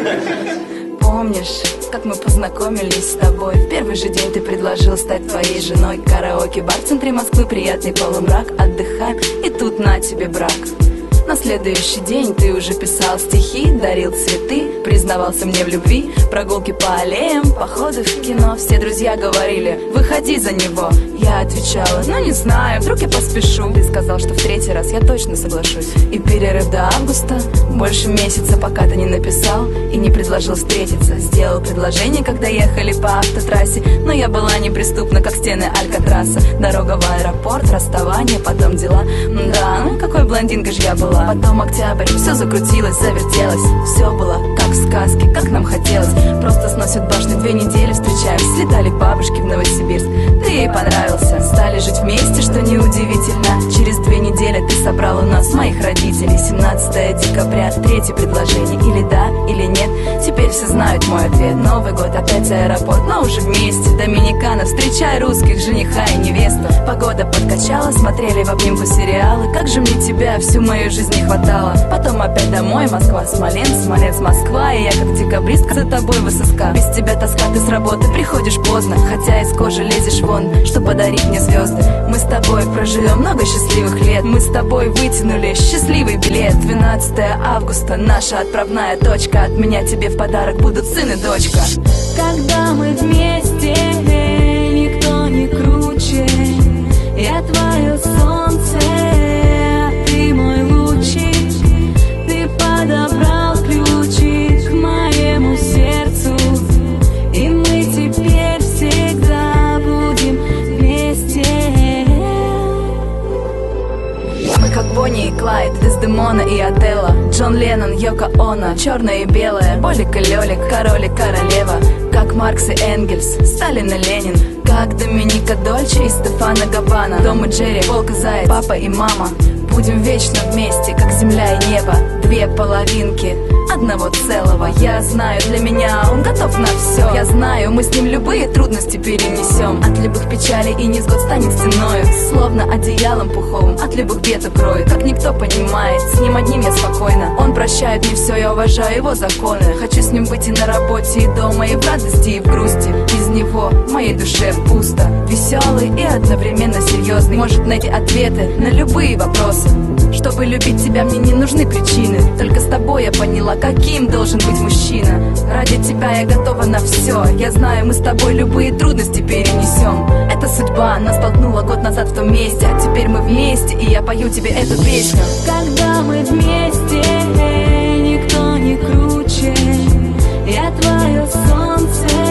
Помнишь, как мы познакомились с тобой? В первый же день ты предложил стать твоей женой. Караоке-бар в центре Москвы, приятный полумрак. Отдыхаем, и тут на тебе брак. На следующий день ты уже писал стихи, дарил цветы, признавался мне в любви. Прогулки по аллеям, походы в кино. Все друзья говорили: выходи за него. Я отвечала: ну не знаю, вдруг я поспешу. Ты сказал, что в третий раз я точно соглашусь. И перерыв до августа, больше месяца, пока ты не написал и не предложил встретиться. Сделал предложение, когда ехали по автотрассе, но я была неприступна, как стены Алькатраса. Дорога в аэропорт, расставание, потом дела. Да, ну какой блондинкой же я была. Потом октябрь, все закрутилось, завертелось. Все было как в сказке, как нам хотелось. Просто сносят башни, 2 недели встречаемся. Слетали к бабушке в Новосибирск, ты ей понравился. Стали жить вместе, что неудивительно. Через 2 недели ты собрал у нас моих родителей. 17 декабря, 3-е предложение. Или да, или нет, теперь все знают мой ответ. Новый год, опять аэропорт, но уже вместе. Доминикана, встречай русских, жениха и невесту. Погода подкачала, смотрели в обнимку сериалы. Как же мне тебя всю мою жизнь не хватало. Потом опять домой, Москва, Смоленск, Смоленск, Москва. И я как декабристка за тобой в ССК. Без тебя тоска, ты с работы приходишь поздно, хотя из кожи лезешь вон, что подарить мне звезды. Мы с тобой проживем много счастливых лет. Мы с тобой вытянули счастливый билет. 12 августа, наша отправная точка. От меня тебе в подарок будут сын и дочка. Когда мы вместе, никто не круче. Я твое солнце, ты мой лучик. Ты подобрал ключи к моему сердцу, и мы теперь всегда будем вместе. Мы как Бонни и Клайд, Дездемона и Отелло, Джон Леннон, Йоко Оно, черное и белое, Болик и Лёлик, король и королева. Как Маркс и Энгельс, Сталин и Ленин. Как Доминика Дольче и Стефано Габбана. Том и Джерри, волк и заяц, папа и мама. Будем вечно вместе, как земля и небо. 2 половинки одного целого. Я знаю, для меня он готов на все. Я знаю, мы с ним любые трудности перенесем. От любых печалей и невзгод станет стеною, словно одеялом пуховым от любых бед укроет. Как никто понимает, с ним одним я спокойна. Он прощает мне все, я уважаю его законы. Хочу с ним быть и на работе, и дома, и в радости, и в грусти. Без него в моей душе пусто. Веселый и одновременно серьезный, может найти ответы на любые вопросы. Чтобы любить тебя, мне не нужны причины. Только с тобой я поняла, каким должен быть мужчина. Ради тебя я готова на все. Я знаю, мы с тобой любые трудности перенесем. Это судьба нас столкнула год назад в том месте. А теперь мы вместе, и я пою тебе эту песню. Когда мы вместе, никто не круче. Я твое солнце,